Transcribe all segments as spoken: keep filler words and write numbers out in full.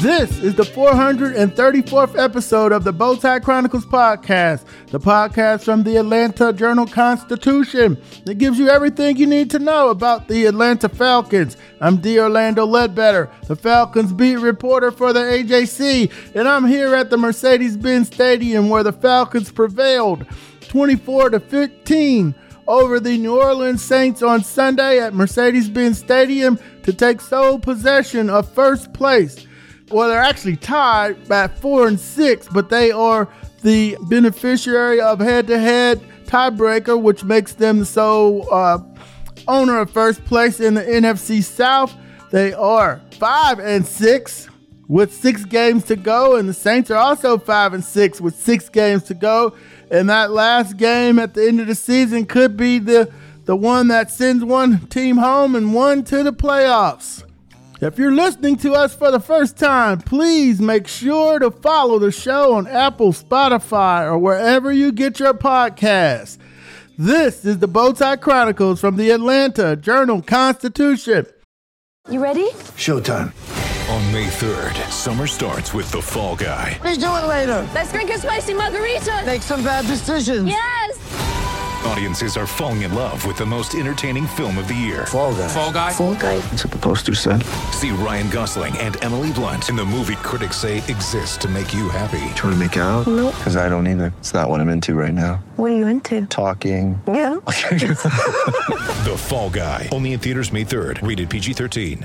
This is the four hundred thirty-fourth episode of the Bowtie Chronicles podcast, the podcast from the Atlanta Journal-Constitution that gives you everything you need to know about the Atlanta Falcons. I'm D. Orlando Ledbetter, the Falcons beat reporter for the A J C, and I'm here at the Mercedes-Benz Stadium where the Falcons prevailed twenty-four to fifteen over the New Orleans Saints on Sunday at Mercedes-Benz Stadium to take sole possession of first place. Well, they're actually tied at four and six, but they are the beneficiary of head-to-head tiebreaker, which makes them the sole uh, owner of first place in the N F C South. They are five and six with six games to go, and the Saints are also five and six with six games to go. And that last game at the end of the season could be the the one that sends one team home and one to the playoffs. If you're listening to us for the first time, please make sure to follow the show on Apple, Spotify, or wherever you get your podcasts. This is the Bowtie Chronicles from the Atlanta Journal-Constitution. You ready? Showtime. On May third, summer starts with The Fall Guy. What are you doing later? Let's drink a spicy margarita. Make some bad decisions. Yes! Audiences are falling in love with the most entertaining film of the year. Fall Guy. Fall Guy? Fall guy. That's what the poster said. See Ryan Gosling and Emily Blunt in the movie critics say exists to make you happy. Trying to make it out? Nope. Because I don't either. It's not what I'm into right now. What are you into? Talking. Yeah. The Fall Guy. Only in theaters May third. Rated P G thirteen.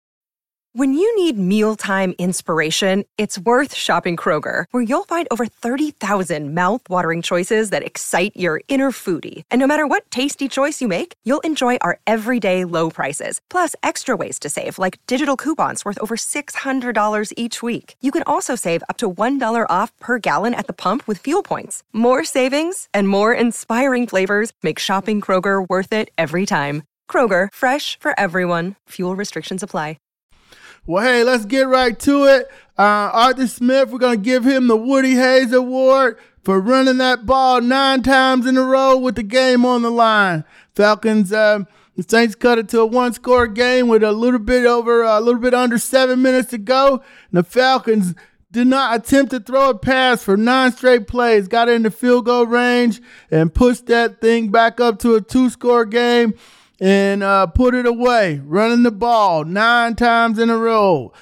When you need mealtime inspiration, it's worth shopping Kroger, where you'll find over thirty thousand mouth-watering choices that excite your inner foodie. And no matter what tasty choice you make, you'll enjoy our everyday low prices, plus extra ways to save, like digital coupons worth over six hundred dollars each week. You can also save up to one dollar off per gallon at the pump with fuel points. More savings and more inspiring flavors make shopping Kroger worth it every time. Kroger, fresh for everyone. Fuel restrictions apply. Well, hey, let's get right to it. Uh, Arthur Smith, we're going to give him the Woody Hayes Award for running that ball nine times in a row with the game on the line. Falcons, uh, the Saints cut it to a one-score game with a little bit over, uh, a little bit under seven minutes to go. And the Falcons did not attempt to throw a pass for nine straight plays, got into field goal range and pushed that thing back up to a two-score game. And uh, put it away, running the ball nine times in a row.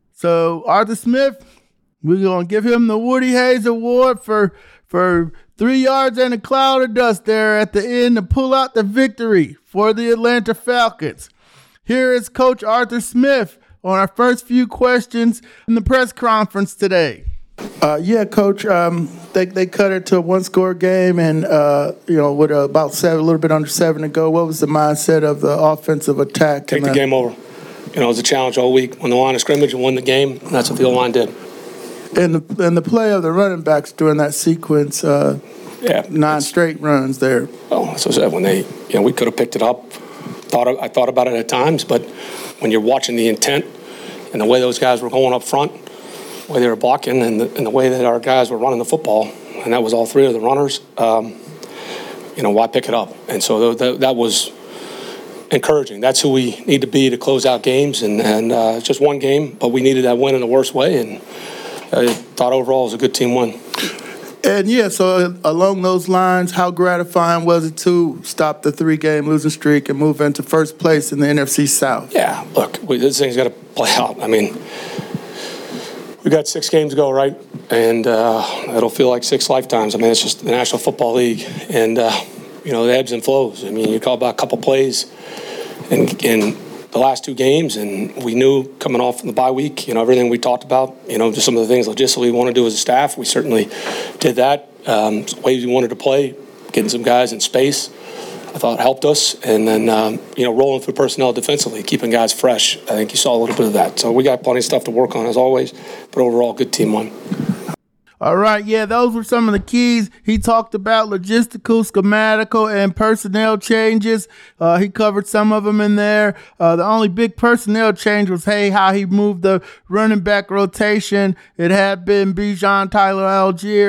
So Arthur Smith, we're going to give him the Woody Hayes Award for, for three yards and a cloud of dust there at the end to pull out the victory for the Atlanta Falcons. Here is Coach Arthur Smith on our first few questions in the press conference today. Uh, yeah, Coach, um, they they cut it to a one-score game, and uh, you know, with uh, about seven, a little bit under seven to go. What was the mindset of the offensive attack? Take the game over. You know, it was a challenge all week. Won the line of scrimmage and won the game. And that's what the O-line did. And the and the play of the running backs during that sequence, uh, yeah, nine straight runs there. Oh, that's what I said. When they, you know, we could have picked it up. Thought I thought about it at times, but when you're watching the intent and the way those guys were going up front, the way they were blocking, and the, and the way that our guys were running the football, and that was all three of the runners, um, you know, why pick it up? And so th- that was encouraging. That's who we need to be to close out games, and, and uh, it's just one game, but we needed that win in the worst way, and I thought overall it was a good team win. And, yeah, so along those lines, how gratifying was it to stop the three-game losing streak and move into first place in the N F C South? Yeah, look, we, this thing's got to play out. I mean, we got six games to go, right? And uh, it'll feel like six lifetimes. I mean, it's just the National Football League. And, uh, you know, the ebbs and flows. I mean, you call about a couple plays in, in the last two games, and we knew coming off from the bye week, you know, everything we talked about, you know, just some of the things logistically we want to do as a staff. We certainly did that. Um, ways we wanted to play, getting some guys in space, I thought helped us. And then, um, you know, rolling through personnel defensively, keeping guys fresh. I think you saw a little bit of that. So we got plenty of stuff to work on, as always. But overall, good team won. All right, yeah, those were some of the keys. He talked about logistical, schematical, and personnel changes. Uh, he covered some of them in there. Uh, the only big personnel change was, hey, how he moved the running back rotation. It had been Bijan Tyler Algier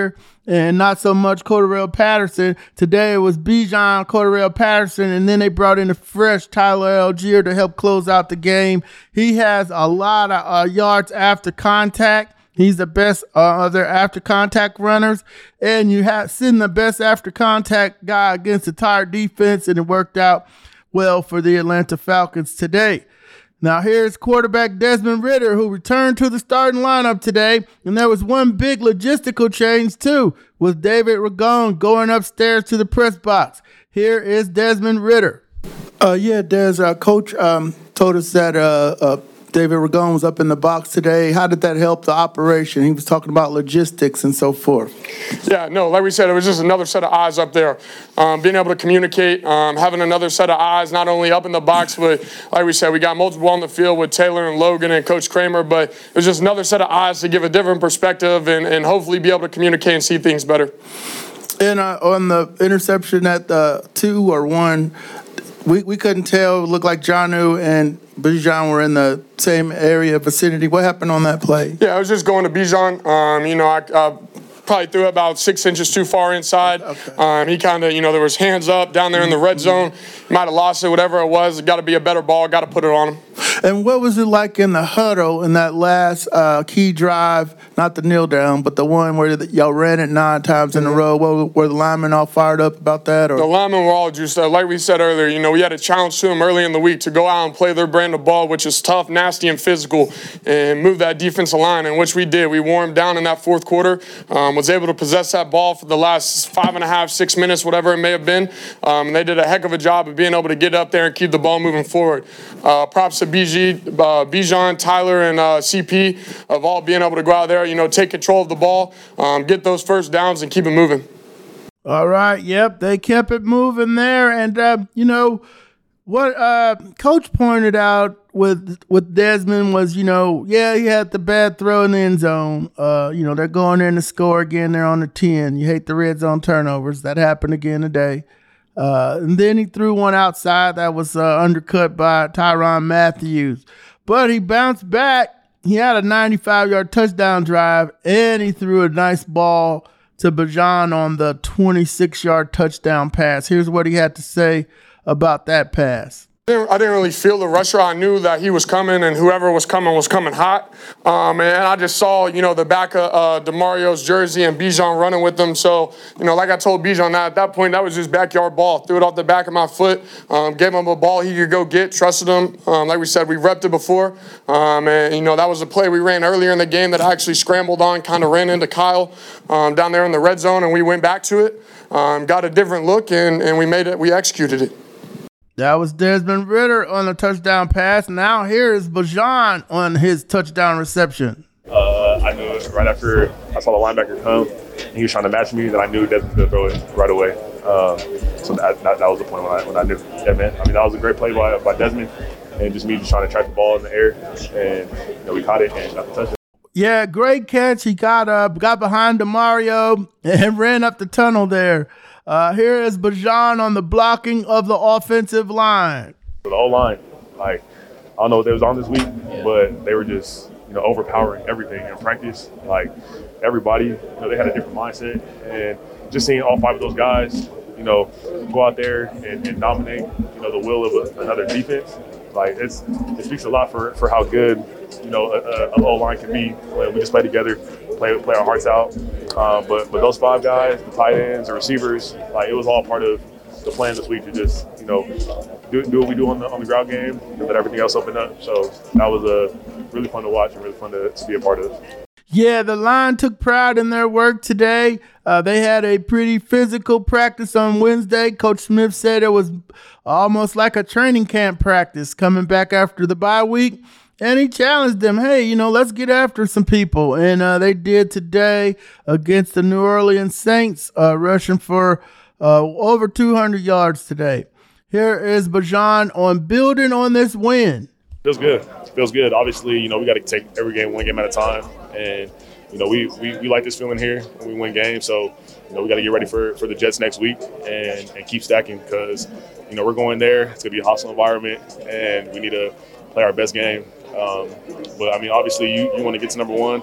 and not so much Cordarrelle Patterson. Today it was Bijan, Cordarrelle Patterson, and then they brought in a fresh Tyler Algier to help close out the game. He has a lot of uh, yards after contact. He's the best uh, of their after contact runners, and you have seen the best after contact guy against the tired defense, and it worked out well for the Atlanta Falcons today. Now here's quarterback Desmond Ridder, who returned to the starting lineup today, and there was one big logistical change too, with David Ragone going upstairs to the press box. Here is Desmond Ridder. Uh, yeah, Des, uh, Coach um, told us that uh, uh, David Ragone was up in the box today. How did that help the operation? He was talking about logistics and so forth. Yeah, no, like we said, it was just another set of eyes up there. Um, being able to communicate, um, having another set of eyes, not only up in the box, but like we said, we got multiple on the field with Taylor and Logan and Coach Kramer, but it was just another set of eyes to give a different perspective and, and hopefully be able to communicate and see things better. And uh, on the interception at the two or one, we, we couldn't tell. It looked like Jonnu and Bijan were in the same area vicinity. What happened on that play? Yeah, I was just going to Bijan. Um, you know, I uh, probably threw it about six inches too far inside. Okay. Um, he kind of, you know, there was hands up down there in the red zone. He might have lost it, whatever it was. It got to be a better ball. Got to put it on him. And what was it like in the huddle in that last uh, key drive, not the kneel down, but the one where the, y'all ran it nine times in a row? What, were the linemen all fired up about that? Or? The linemen were all juiced up. Like we said earlier, you know, we had a challenge to them early in the week to go out and play their brand of ball, which is tough, nasty, and physical, and move that defensive line, and which we did. We wore them down in that fourth quarter, um, was able to possess that ball for the last five and a half, six minutes, whatever it may have been. Um, and they did a heck of a job of being able to get up there and keep the ball moving forward. Uh, props to B G, uh, Bijan, Tyler, and uh, C P of all being able to go out there, you know, take control of the ball, um, get those first downs, and keep it moving. All right, yep, they kept it moving there. And, uh, you know, what uh, Coach pointed out with with Desmond was, you know, yeah, he had the bad throw in the end zone. Uh, you know, they're going in to score again. They're on the ten. You hate the red zone turnovers. That happened again today. Uh, and then he threw one outside that was uh, undercut by Tyrann Mathieu. But he bounced back. He had a ninety-five-yard touchdown drive, and he threw a nice ball to Bijan on the twenty-six-yard touchdown pass. Here's what he had to say about that pass. I didn't really feel the rusher. I knew that he was coming, and whoever was coming was coming hot. Um, and I just saw, you know, the back of uh, DeMario's jersey and Bijan running with them. So, you know, like I told Bijan, that at that point, that was just backyard ball. Threw it off the back of my foot, um, gave him a ball he could go get, trusted him. Um, like we said, we repped it before. Um, and, you know, that was a play we ran earlier in the game that I actually scrambled on, kind of ran into Kyle um, down there in the red zone, and we went back to it, um, got a different look, and, and we made it, we executed it. That was Desmond Ridder on the touchdown pass. Now here is Bijan on his touchdown reception. Uh, I knew it right after I saw the linebacker come, and he was trying to match me, that I knew Desmond was going to throw it right away. Um, so that, that that was the point when I, when I knew. Yeah, man. I mean, that was a great play by, by Desmond, and just me just trying to track the ball in the air, and you know, we caught it and got the touchdown. Yeah, great catch. He got up, got behind DeMario, and ran up the tunnel there. Uh, here is Bijan on the blocking of the offensive line. The whole line, like, I don't know what they was on this week, but they were just, you know, overpowering everything in practice. Like, everybody, you know, they had a different mindset. And just seeing all five of those guys, you know, go out there and, and dominate, you know, the will of a, another defense, like, it's it speaks a lot for, for how good, you know, a, a, a O-line can be when we just play together, play play our hearts out. Um, but but those five guys, the tight ends, the receivers, like, it was all part of the plan this week to just, you know, do, do what we do on the on the ground game and let everything else open up. So that was uh, really fun to watch and really fun to, to be a part of. Yeah, the line took pride in their work today. Uh, they had a pretty physical practice on Wednesday. Coach Smith said it was almost like a training camp practice coming back after the bye week. And he challenged them, hey, you know, let's get after some people. And uh, they did today against the New Orleans Saints, uh, rushing for uh, over two hundred yards today. Here is Bijan on building on this win. Feels good. Feels good. Obviously, you know, we got to take every game one game at a time. And, you know, we, we, we like this feeling here when we win games. So, you know, we got to get ready for, for the Jets next week and, and keep stacking because, you know, we're going there. It's going to be a hostile environment, and we need to play our best game. Um, but, I mean, obviously you, you want to get to number one.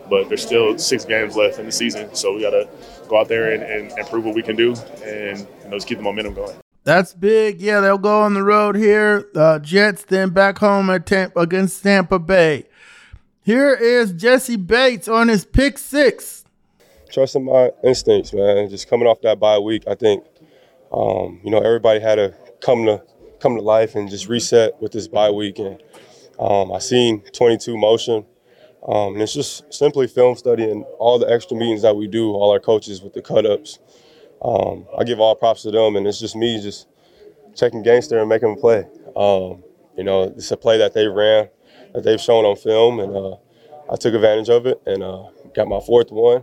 but there's still six games left in the season, so we got to go out there and, and, and prove what we can do and, you know, just keep the momentum going. That's big. Yeah, they'll go on the road here. Uh, Jets, then back home at Tampa, against Tampa Bay. Here is Jessie Bates on his pick six. Trusting my instincts, man. Just coming off that bye week, I think, um, you know, everybody had to come to come to life and just reset with this bye week. And um, I seen twenty-two motion. Um, and it's just simply film study and all the extra meetings that we do, all our coaches with the cut-ups. Um, I give all props to them, and it's just me just checking gangster and making them play. Um, you know, it's a play that they ran, that they've shown on film, and uh, I took advantage of it and uh, got my fourth one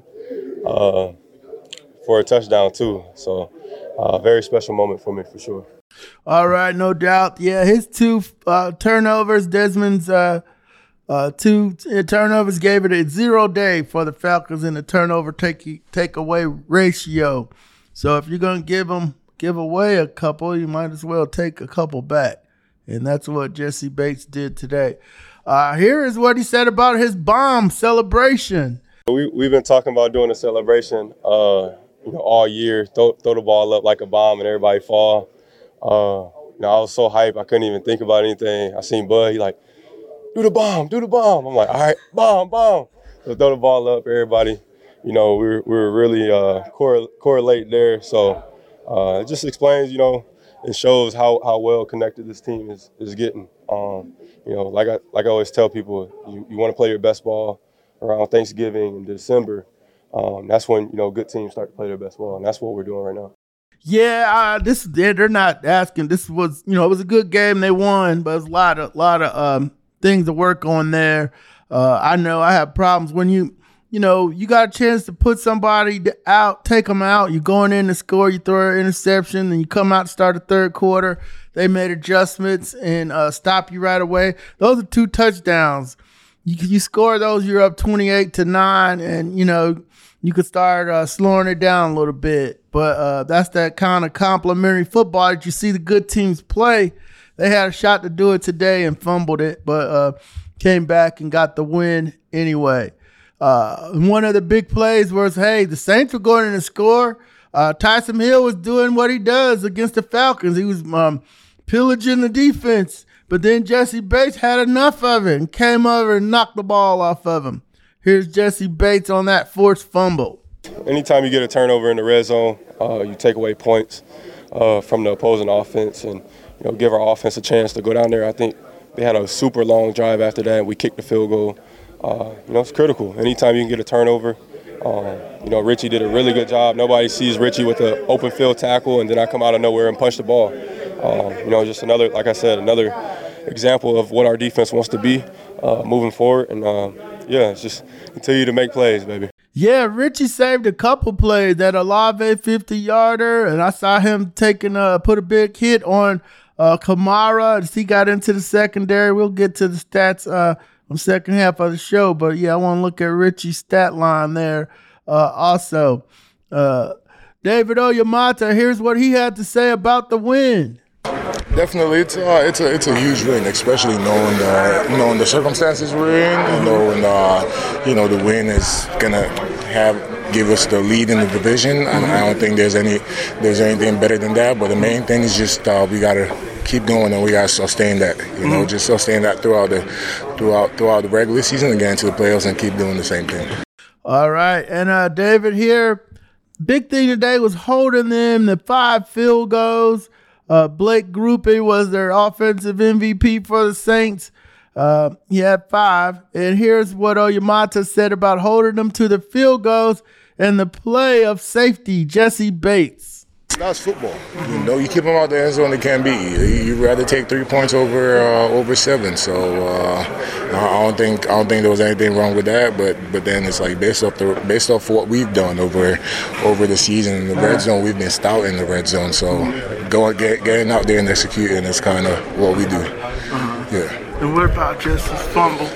uh, for a touchdown too. So a uh, very special moment for me for sure. All right, no doubt. Yeah, his two uh, turnovers, Desmond's uh, uh, two t- turnovers gave it a zero day for the Falcons in the turnover take take away ratio. So if you're gonna give them give away a couple, you might as well take a couple back, and that's what Jessie Bates did today. Uh, here is what he said about his bomb celebration. We we've been talking about doing a celebration, uh, you know, all year. Throw throw the ball up like a bomb and everybody fall. Uh, you know, I was so hyped I couldn't even think about anything. I seen Bud, he like, do the bomb, do the bomb. I'm like, all right, bomb, bomb. So throw the ball up, everybody. You know, we were, we were really uh, correl- correlate there. So uh, it just explains, you know, it shows how, how well connected this team is is getting. Um, you know, like I like I always tell people, you, you want to play your best ball around Thanksgiving and December. Um, that's when, you know, good teams start to play their best ball, and that's what we're doing right now. Yeah, uh, this they're, they're not asking. This was, you know, it was a good game. They won, but it's a lot of lot of um, things to work on there. Uh, I know I have problems when you, you know, you got a chance to put somebody out, take them out. You're going in to score, you throw an interception, and you come out to start the third quarter. They made adjustments and uh, stop you right away. Those are two touchdowns. You you score those, you're up twenty-eight to nine, and you know you could start uh, slowing it down a little bit. But uh, that's that kind of complimentary football that you see the good teams play. They had a shot to do it today and fumbled it, but uh, came back and got the win anyway. Uh, one of the big plays was, hey, the Saints were going in to score. Uh, Taysom Hill was doing what he does against the Falcons. He was um, pillaging the defense, but then Jessie Bates had enough of it and came over and knocked the ball off of him. Here's Jessie Bates on that forced fumble. Anytime you get a turnover in the red zone, uh, you take away points uh, from the opposing offense and, you know, give our offense a chance to go down there. I think they had a super long drive after that, and we kicked the field goal. Uh, you know, it's critical. Anytime you can get a turnover, um, you know, Richie did a really good job. Nobody sees Richie with an open field tackle, and then I come out of nowhere and punch the ball. Um, you know, just another, like I said, another example of what our defense wants to be uh, moving forward. And, uh, yeah, it's just continue to make plays, baby. Yeah, Richie saved a couple plays. That Olave fifty-yarder, and I saw him taking uh, put a big hit on uh, Kamara as he got into the secondary. We'll get to the stats uh, on the second half of the show, but, yeah, I want to look at Richie's stat line there uh, also. Uh, David Onyemata, here's what he had to say about the win. Definitely, it's uh, it's a it's a huge win, especially knowing the knowing the circumstances we're in, you know, and uh, you know the win is gonna have give us the lead in the division. And I don't think there's any there's anything better than that. But the main thing is just uh, we gotta keep going and we gotta sustain that, you know, just sustain that throughout the throughout throughout the regular season and get into the playoffs and keep doing the same thing. All right, and uh, David here, big thing today was holding them to five field goals. Uh, Blake Grupe was their offensive M V P for the Saints. Uh, he had five. And here's what Onyemata said about holding them to the field goals and the play of safety, Jessie Bates. That's football. You know, you keep them out the end zone, they can't beat you. You'd rather take three points over uh, over seven. So uh, I don't think I don't think there was anything wrong with that. But but then it's like based off the based off what we've done over over the season in the red zone, we've been stout in the red zone. So going get, getting out there and executing is kind of what we do. Uh-huh. Yeah. And what about Jesse's fumble?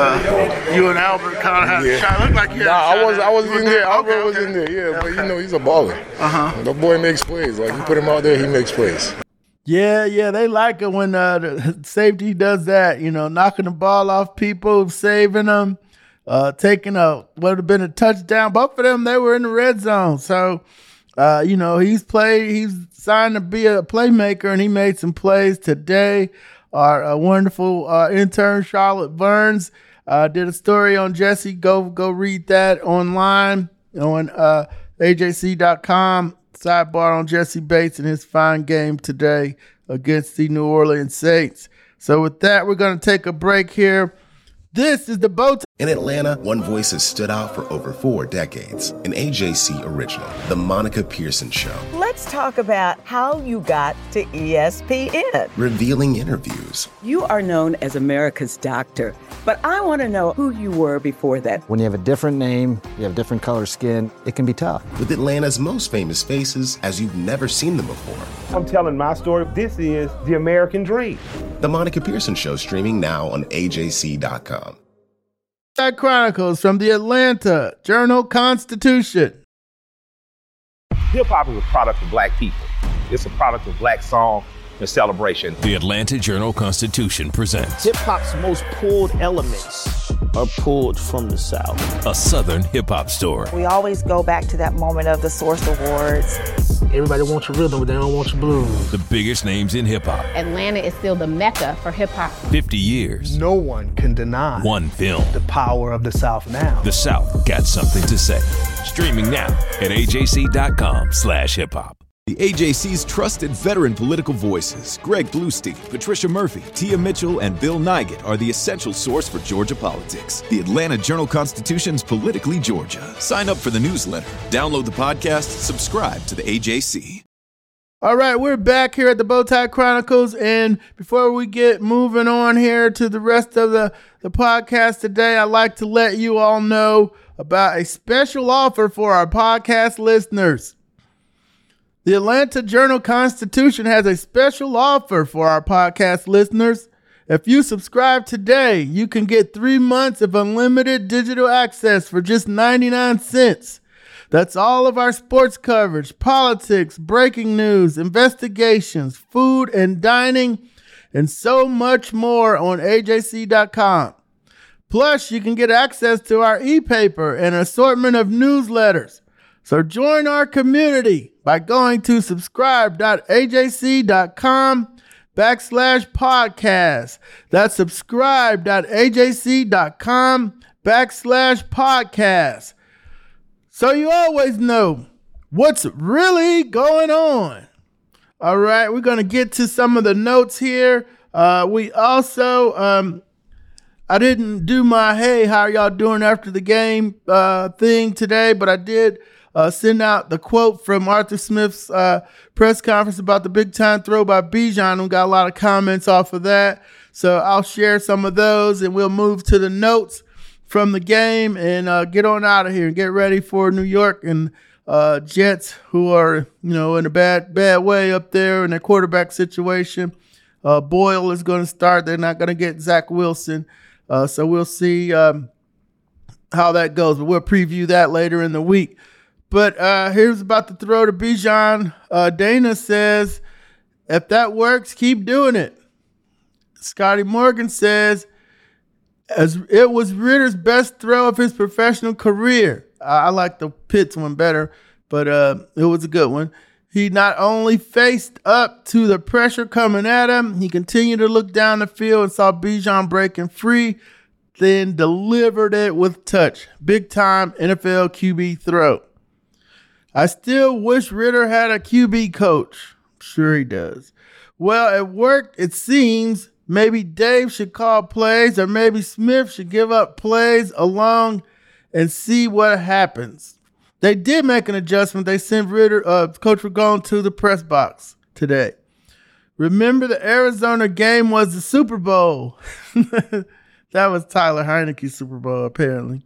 Uh, you and Albert kind of had yeah. a shot. Looked like you had nah, a shot. I was I was in there. Albert okay, was okay. in there. Yeah, okay. but you know he's a baller. Uh huh. The boy makes plays. Like you put him out there, he makes plays. Yeah, yeah, they like it when uh, the safety does that. You know, knocking the ball off people, saving them. uh, taking a, would have been a touchdown. Both of them, they were in the red zone. So, uh, you know, he's played, he's signed to be a playmaker, and he made some plays today. Our uh, wonderful uh, intern, Charlotte Burns, uh, did a story on Jesse. Go, go read that online on uh, A J C dot com. Sidebar on Jesse Bates and his fine game today against the New Orleans Saints. So with that, we're going to take a break here. This is the Bow Tie. In Atlanta, one voice has stood out for over four decades. An A J C original, The Monica Pearson Show. Let's talk about how you got to E S P N. Revealing interviews. You are known as America's doctor, but I want to know who you were before that. When you have a different name, you have different color skin, it can be tough. With Atlanta's most famous faces as you've never seen them before. I'm telling my story. This is the American dream. The Monica Pearson Show, streaming now on A J C dot com. Chronicles from the Atlanta Journal-Constitution. Hip-hop is a product of black people. It's a product of black song and celebration. The Atlanta Journal-Constitution presents hip-hop's most pulled elements are pulled from the South. A Southern hip-hop story. We always go back to that moment of the Source Awards. Everybody wants your rhythm, but they don't want your blues. The biggest names in hip-hop. Atlanta is still the mecca for hip-hop. fifty years. No one can deny one film. The power of the South now. The South got something to say. Streaming now at A J C dot com slash hip hop. The A J C's trusted veteran political voices, Greg Bluestein, Patricia Murphy, Tia Mitchell, and Bill Nygut, are the essential source for Georgia politics. The Atlanta Journal-Constitution's Politically Georgia. Sign up for the newsletter, download the podcast, subscribe to the A J C. All right, we're back here at the Bow Tie Chronicles, and before we get moving on here to the rest of the, the podcast today, I'd like to let you all know about a special offer for our podcast listeners. The Atlanta Journal-Constitution has a special offer for our podcast listeners. If you subscribe today, you can get three months of unlimited digital access for just ninety-nine cents. That's all of our sports coverage, politics, breaking news, investigations, food and dining, and so much more on A J C dot com. Plus, you can get access to our e-paper and an assortment of newsletters. So join our community by going to subscribe dot A J C dot com backslash podcast. That's subscribe dot A J C dot com backslash podcast. So you always know what's really going on. All right, we're going to get to some of the notes here. Uh, we also, um, I didn't do my, hey, how are y'all doing after the game uh, thing today, but I did Uh, send out the quote from Arthur Smith's uh, press conference about the big time throw by Bijan, and got a lot of comments off of that. So I'll share some of those, and we'll move to the notes from the game and uh, get on out of here and get ready for New York and uh, Jets, who are, you know, in a bad bad way up there in their quarterback situation. Uh, Boyle is going to start. They're not going to get Zach Wilson. Uh, so we'll see um, how that goes, but we'll preview that later in the week. But uh, here's about the throw to Bijan. Uh, Dana says, if that works, keep doing it. Scotty Morgan says, as it was Ritter's best throw of his professional career. I, I like the Pitts one better, but uh, it was a good one. He not only faced up to the pressure coming at him, he continued to look down the field and saw Bijan breaking free, then delivered it with touch. Big time N F L Q B throw. I still wish Ritter had a Q B coach. Sure he does. Well, it worked, it seems. Maybe Dave should call plays, or maybe Smith should give up plays along and see what happens. They did make an adjustment. They sent Ritter, uh, Coach Ragone to the press box today. Remember, the Arizona game was the Super Bowl. That was Tyler Heineke's Super Bowl, apparently.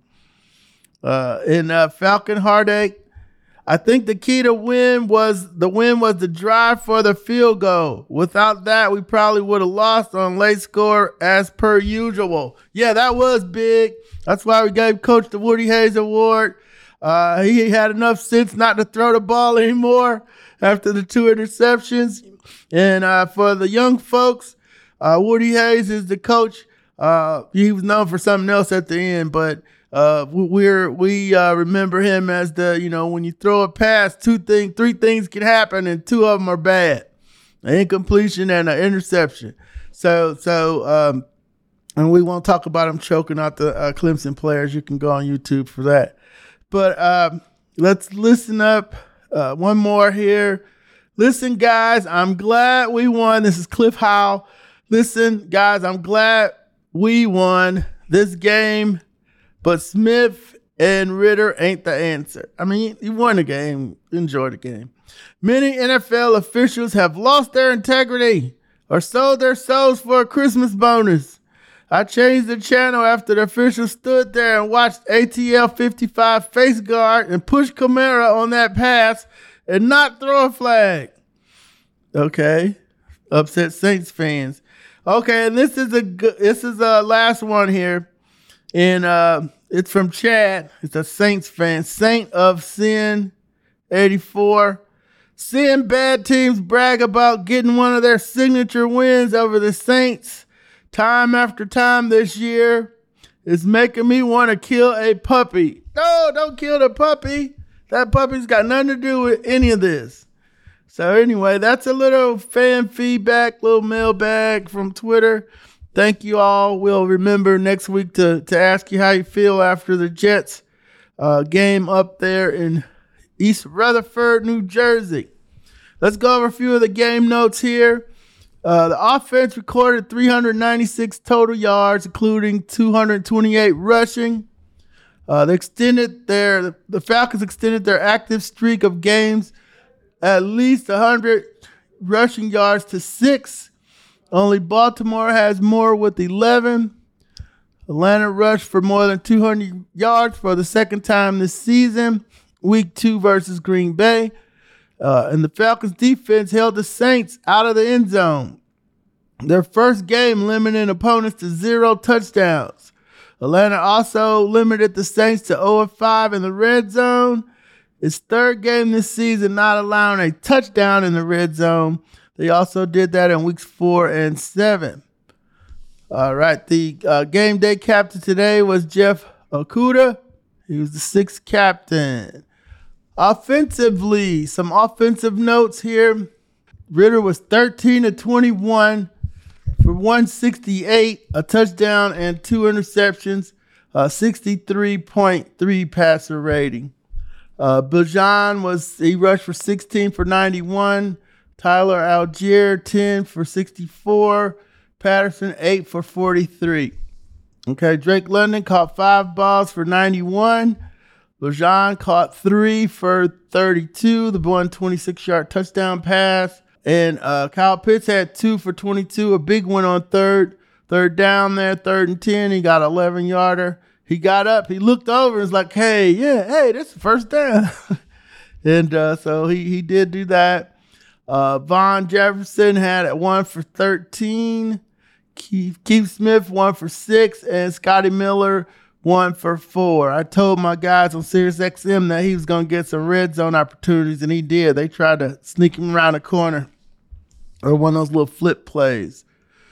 Uh, in uh, Falcon Heartache, I think the key to win was the win was the drive for the field goal. Without that, we probably would have lost on late score as per usual. Yeah, that was big. That's why we gave Coach the Woody Hayes Award. Uh, he had enough sense not to throw the ball anymore after the two interceptions. And uh, for the young folks, uh, Woody Hayes is the coach. Uh, he was known for something else at the end, but Uh, we're we uh, remember him as the, you know, when you throw a pass, two things, three things can happen, and two of them are bad: an incompletion and an interception. So so um, and we won't talk about him choking out the uh, Clemson players. You can go on YouTube for that. But um, let's listen up. Uh, one more here. Listen, guys, I'm glad we won. This is Cliff Howell. Listen, guys, I'm glad we won this game. But Smith and Ritter ain't the answer. I mean, you won the game. Enjoy the game. Many N F L officials have lost their integrity or sold their souls for a Christmas bonus. I changed the channel after the officials stood there and watched A T L fifty-five face guard and push Kamara on that pass and not throw a flag. Okay. Upset Saints fans. Okay, and this is a good, this is a last one here. And uh, it's from Chad. It's a Saints fan. Saint of Sin eighty-four. Seeing bad teams brag about getting one of their signature wins over the Saints time after time this year is making me want to kill a puppy. No, don't kill the puppy. That puppy's got nothing to do with any of this. So anyway, that's a little fan feedback, little mailbag from Twitter. Thank you all. We'll remember next week to, to ask you how you feel after the Jets uh, game up there in East Rutherford, New Jersey. Let's go over a few of the game notes here. Uh, the offense recorded three hundred ninety-six total yards, including two hundred twenty-eight rushing. Uh, they extended their the Falcons extended their active streak of games at least one hundred rushing yards to six. Only Baltimore has more with eleven. Atlanta rushed for more than two hundred yards for the second time this season. Week two versus Green Bay. Uh, and the Falcons defense held the Saints out of the end zone. Their first game limiting opponents to zero touchdowns. Atlanta also limited the Saints to zero and five in the red zone. Its third game this season not allowing a touchdown in the red zone. They also did that in weeks four and seven. All right, the uh, game day captain today was Jeff Okudah. He was the sixth captain. Offensively, some offensive notes here. Ritter was thirteen to twenty-one for one sixty-eight, a touchdown and two interceptions, uh, sixty-three point three passer rating. Uh, Bijan was, he rushed for sixteen for ninety-one. Tyler Algier, ten for sixty-four. Patterson, eight for forty-three. Okay, Drake London caught five balls for ninety-one. Bijan caught three for thirty-two. The one twenty-six-yard touchdown pass. And uh, Kyle Pitts had two for twenty-two. A big one on third. Third down there, third and ten. He got an eleven-yarder. He got up. He looked over and was like, hey, yeah, hey, this is first down. and uh, so he, he did do that. Uh, Von Jefferson had at one for thirteen. Keith, Keith Smith, one for six. And Scotty Miller, one for four. I told my guys on SiriusXM that he was going to get some red zone opportunities, and he did. They tried to sneak him around the corner or one of those little flip plays.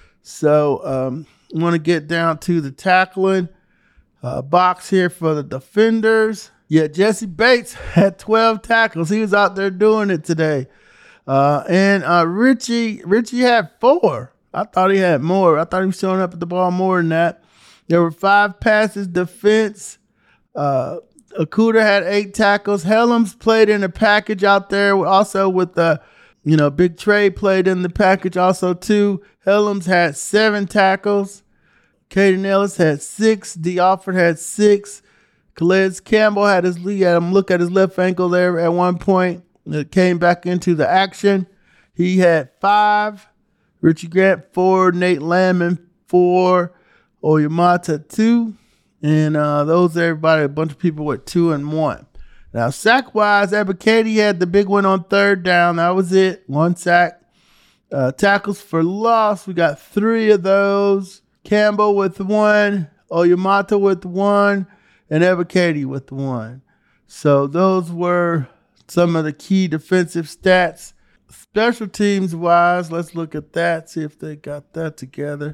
So um, I want to get down to the tackling uh, box here for the defenders. Yeah, Jesse Bates had twelve tackles. He was out there doing it today. Uh, and uh, Richie, Richie had four. I thought he had more. I thought he was showing up at the ball more than that. There were five passes defense. Uh, Okudah had eight tackles. Helms played in the package out there also with the, you know, Big Trey played in the package also too. Helms had seven tackles. Caden Ellis had six. D. Alford had six. Calais Campbell had his he had him look at his left ankle there at one point. It came back into the action. He had five. Richie Grant, four. Nate Landman, four. Oyamata, two. And uh, those are everybody, a bunch of people with two and one. Now, sack-wise, Ebiketie had the big one on third down. That was it. One sack. Uh, tackles for loss, we got three of those. Campbell with one. Oyamata with one. And Ebiketie with one. So those were some of the key defensive stats. Special teams wise, let's look at that, see if they got that together.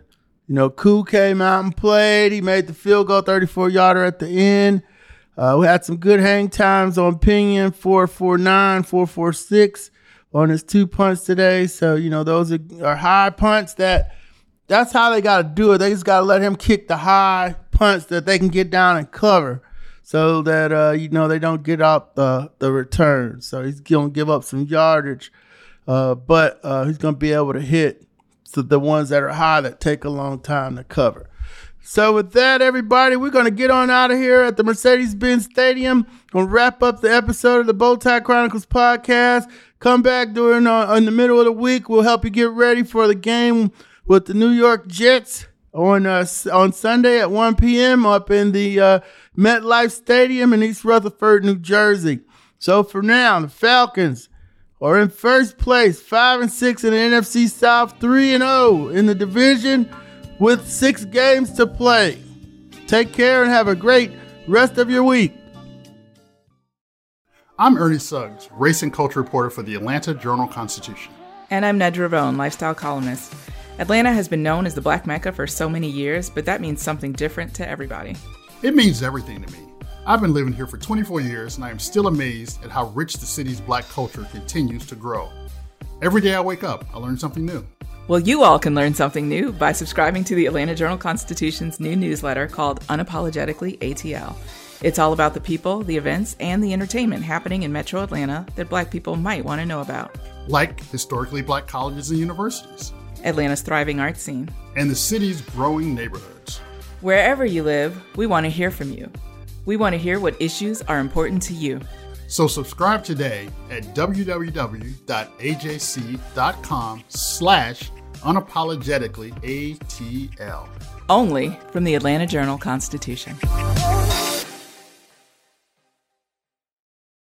You know, Koo came out and played. He made the field goal, thirty-four yarder at the end. Uh, we had some good hang times on Pinion, four forty-nine, four forty-six on his two punts today. So, you know, those are, are high punts that that's how they got to do it. They just got to let him kick the high punts that they can get down and cover so that, uh, you know, they don't get out the, the return. So he's going to give up some yardage, uh, but uh, he's going to be able to hit so the ones that are high that take a long time to cover. So with that, everybody, we're going to get on out of here at the Mercedes-Benz Stadium. Going to wrap up the episode of the Bowtie Chronicles podcast. Come back during uh, in the middle of the week. We'll help you get ready for the game with the New York Jets on uh, on Sunday at one p.m. up in the uh, MetLife Stadium in East Rutherford, New Jersey. So for now, the Falcons are in first place, five and six in the N F C South, three and oh in the division, with six games to play. Take care and have a great rest of your week. I'm Ernie Suggs, race and culture reporter for the Atlanta Journal-Constitution. And I'm Nedra Ravone, lifestyle columnist. Atlanta has been known as the Black Mecca for so many years, but that means something different to everybody. It means everything to me. I've been living here for twenty-four years, and I am still amazed at how rich the city's Black culture continues to grow. Every day I wake up, I learn something new. Well, you all can learn something new by subscribing to the Atlanta Journal-Constitution's new newsletter called Unapologetically A T L. It's all about the people, the events, and the entertainment happening in Metro Atlanta that Black people might want to know about. Like historically Black colleges and universities. Atlanta's thriving art scene. And the city's growing neighborhoods. Wherever you live, we want to hear from you. We want to hear what issues are important to you. So subscribe today at www.ajc.com slash unapologetically ATL. Only from the Atlanta Journal-Constitution.